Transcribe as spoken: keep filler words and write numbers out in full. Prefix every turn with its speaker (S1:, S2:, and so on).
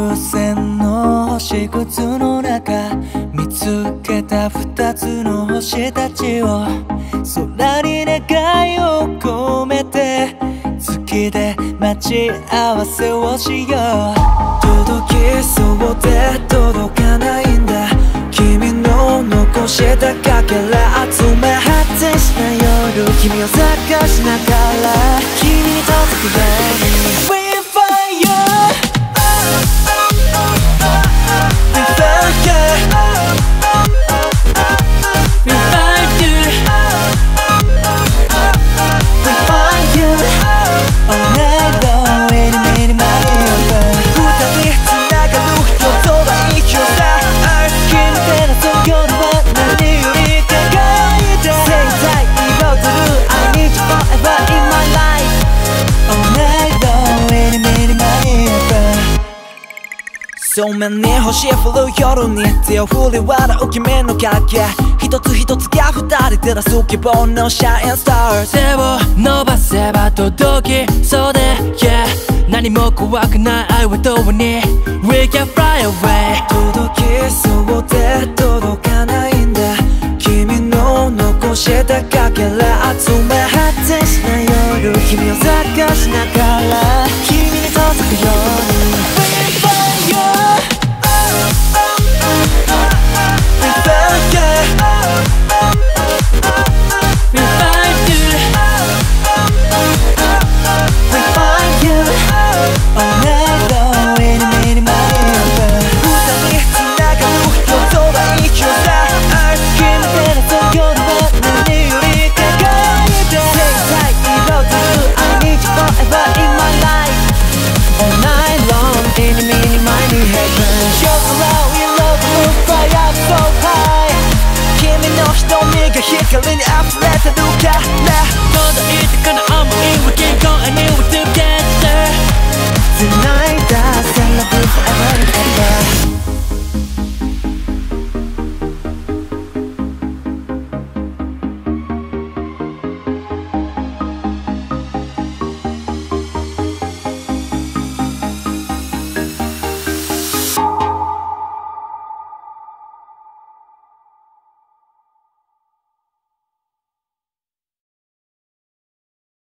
S1: 風船の星屑の中見つけた二つの星たちを空に願いを込めて月で待ち合わせをしよう。届きそうで届かないんだ君の残したかけら集め果てしない夜君を探しながら君に届くように We find you We found you We find you We find you All night long in a minute my ear 二人繋がる夜空一挙さ君でのその夜は何より輝いて生体彩る I need you forever in my life All night long in a minute my ear そうめんに星降る夜に手を振り笑う君の影一つ一つが二人照らす希望のシャインスター手を伸ばせば届きそうで Yeah 何も怖くない愛はどうに We can fly away 届きそうで届かないんだ君の残したかけら集め果てしない夜君を探しながら君に届くように We find you We found you We find you We find you All night long in a minute my ear 二人繋がる夜空一挙さ君でのその夜は何より輝いて生体彩る I need you forever in my life All night long in a minute my heaven 夜空を彩る Fly up so high 君の瞳が光に